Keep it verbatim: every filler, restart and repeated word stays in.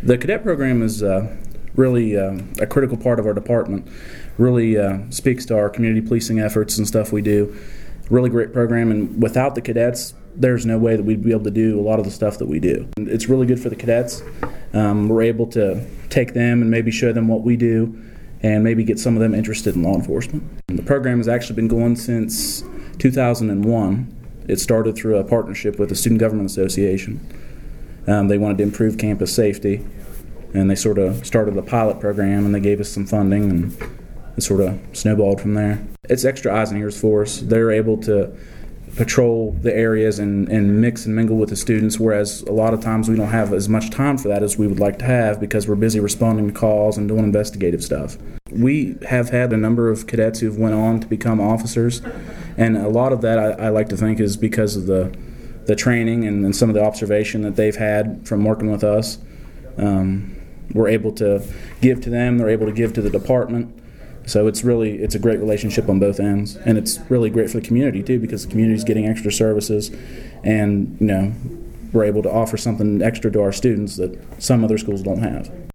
The cadet program is uh, really uh, a critical part of our department. Really uh, speaks to our community policing efforts and stuff we do. Really great program, and without the cadets, there's no way that we'd be able to do a lot of the stuff that we do. It's really good for the cadets. Um, we're able to take them and maybe show them what we do and maybe get some of them interested in law enforcement. And the program has actually been going since two thousand one. It started through a partnership with the Student Government Association. Um, they wanted to improve campus safety, and they sort of started a pilot program, and they gave us some funding, and it sort of snowballed from there. It's extra eyes and ears for us. They're able to patrol the areas and, and mix and mingle with the students, whereas a lot of times we don't have as much time for that as we would like to have because we're busy responding to calls and doing investigative stuff. We have had a number of cadets who've went on to become officers, and a lot of that I, I like to think is because of the the training and, and some of the observation that they've had from working with us. Um, we're able to give to them, they're able to give to the department. So it's really, it's a great relationship on both ends, and it's really great for the community too, because the community's getting extra services, and you know, we're able to offer something extra to our students that some other schools don't have.